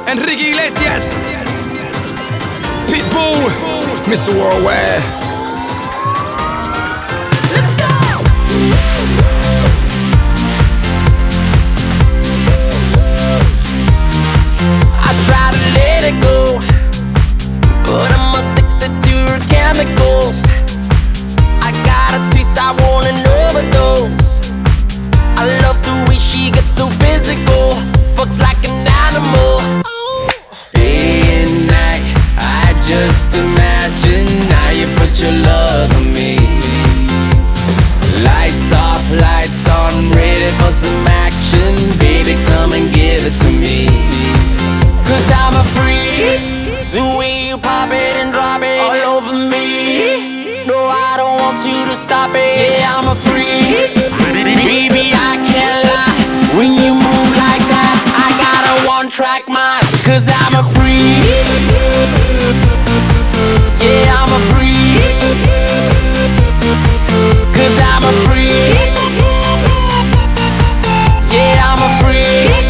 Enrique Iglesias, Pitbull, Mr. Worldwide. Let's go! I try to let it go, but I'm addicted to her chemicals. I got a taste, I want an overdose. I love the way she gets so physical, fucks like an animal. Day and night, I just imagine how you put your love on me. Lights off, lights on, ready for some action. Baby, come and give it to me. Cause I'm a freak, the way you pop it and drop it all over me. No, I don't want you to stop it. Yeah, I'm a freak, baby, I can't lie. When you move like that, I got a one-track mind. Cause I'm a freak, yeah, I'm a freak. Cause I'm a freak, yeah, I'm a freak.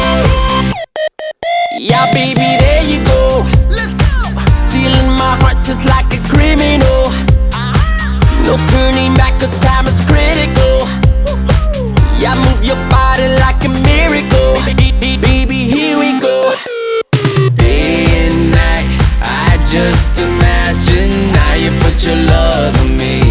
Yeah, baby, there you go. Let's go. Stealing my heart just like a criminal. No turning back cause time is critical. Yeah, move your body like a miracle. Baby, here we go. Day and night, I just imagine how you put your love on me.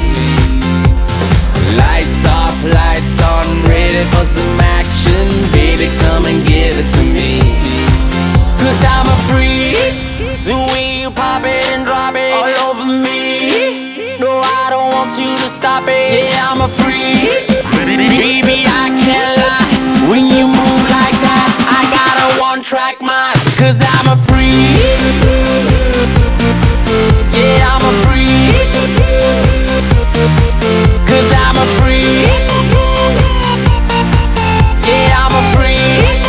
Lights off, lights on, ready for some action. Baby, come and give it to me. Cause I'm a freak, the way you pop it and drop it all over me. No, I don't want you to stop it. Yeah, I'm a freak, baby, I can't lie. When you move like that, I got a one-track mind. Cause I'm a freak, yeah, I'm a freak. Cause I'm a freak, yeah, I'm a freak.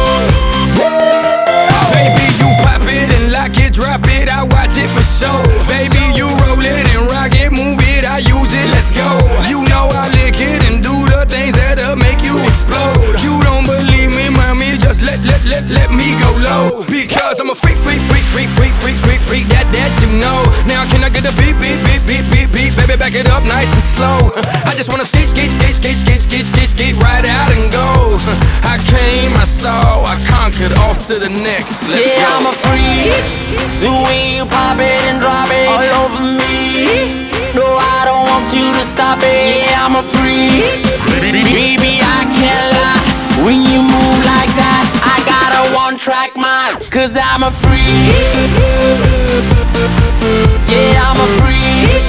Baby, you pop it and lock it, drop it, I watch it for show. Baby, you roll it and rock it, move it, I use it, let's go. You know I lick it and do the things that'll make you explode. You don't believe me, mommy, just let me go low. Because I'm a freak, that you know. Now can I get a beat, baby, back it up nice and slow. I just wanna skate right out and go. I came, I saw, I conquered, off to the next. Let's go. I'm a freak, the way you pop it and drop it all over me. No, I don't want you to stop it. Yeah, I'm a freak, baby, I can't lie. When you move like that, I got a one-track mind. Cause I'm a freak, yeah, I'm a freak.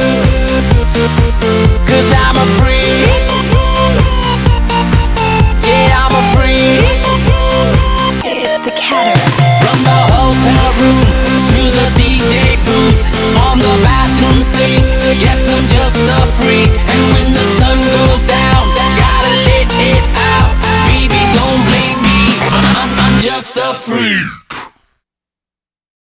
Cause I'm a freak, yeah, I'm a freak. It's the Cataract. From the hotel room to the DJ booth, on the bathroom sink, yes, I'm just a freak. And when the sun goes down, gotta let it out. Baby, don't blame me, I'm just a freak.